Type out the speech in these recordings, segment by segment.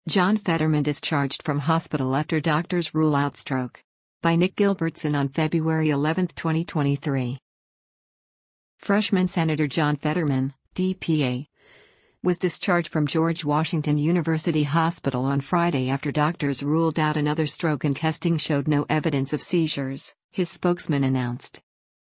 John Fetterman discharged from hospital after doctors rule out stroke. By Nick Gilbertson on February 11, 2023. Freshman Senator John Fetterman, DPA, was discharged from George Washington University Hospital on Friday after doctors ruled out another stroke and testing showed no evidence of seizures, his spokesman announced.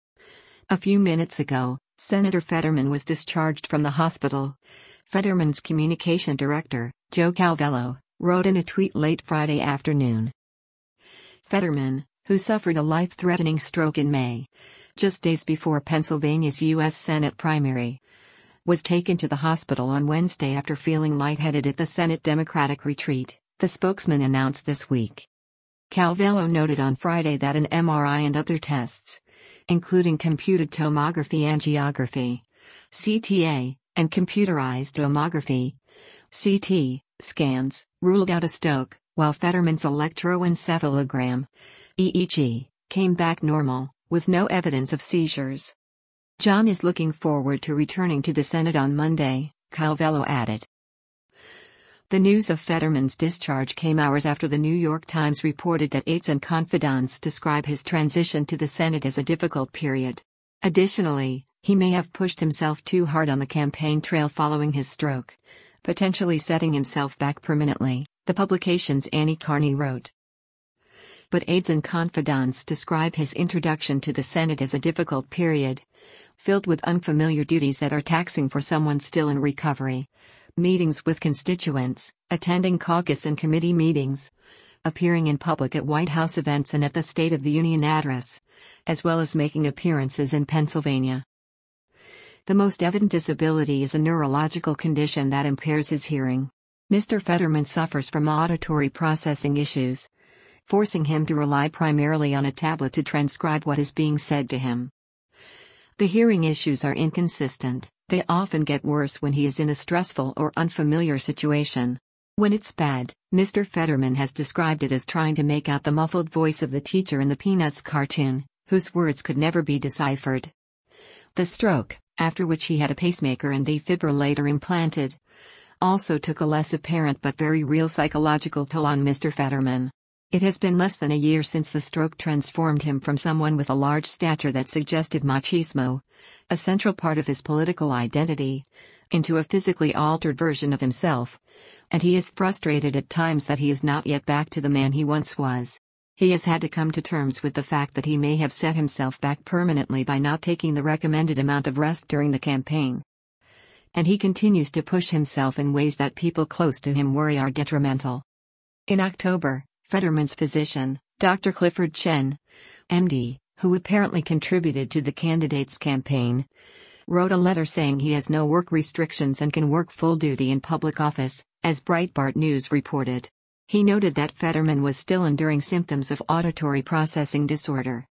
A few minutes ago, Senator Fetterman was discharged from the hospital. Fetterman's communication director, Joe Calvello, wrote in a tweet late Friday afternoon. Fetterman, who suffered a life-threatening stroke in May, just days before Pennsylvania's U.S. Senate primary, was taken to the hospital on Wednesday after feeling lightheaded at the Senate Democratic retreat, the spokesman announced this week. Calvello noted on Friday that an MRI and other tests, including computed tomography angiography, CTA, and computerized tomography, CT, scans, ruled out a stroke, while Fetterman's electroencephalogram, EEG, came back normal, with no evidence of seizures. John is looking forward to returning to the Senate on Monday, Calvello added. The news of Fetterman's discharge came hours after the New York Times reported that aides and confidants describe his transition to the Senate as a difficult period. Additionally, he may have pushed himself too hard on the campaign trail following his stroke, potentially setting himself back permanently, the publication's Annie Carney wrote. But aides and confidants describe his introduction to the Senate as a difficult period, filled with unfamiliar duties that are taxing for someone still in recovery. Meetings with constituents, attending caucus and committee meetings, appearing in public at White House events and at the State of the Union address, as well as making appearances in Pennsylvania. The most evident disability is a neurological condition that impairs his hearing. Mr. Fetterman suffers from auditory processing issues, forcing him to rely primarily on a tablet to transcribe what is being said to him. The hearing issues are inconsistent. They often get worse when he is in a stressful or unfamiliar situation. When it's bad, Mr. Fetterman has described it as trying to make out the muffled voice of the teacher in the Peanuts cartoon, whose words could never be deciphered. The stroke, after which he had a pacemaker and defibrillator implanted, also took a less apparent but very real psychological toll on Mr. Fetterman. It has been less than a year since the stroke transformed him from someone with a large stature that suggested machismo, a central part of his political identity, into a physically altered version of himself, and he is frustrated at times that he is not yet back to the man he once was. He has had to come to terms with the fact that he may have set himself back permanently by not taking the recommended amount of rest during the campaign. And he continues to push himself in ways that people close to him worry are detrimental. In October, Fetterman's physician, Dr. Clifford Chen, MD, who apparently contributed to the candidate's campaign, wrote a letter saying he has no work restrictions and can work full duty in public office, as Breitbart News reported. He noted that Fetterman was still enduring symptoms of auditory processing disorder.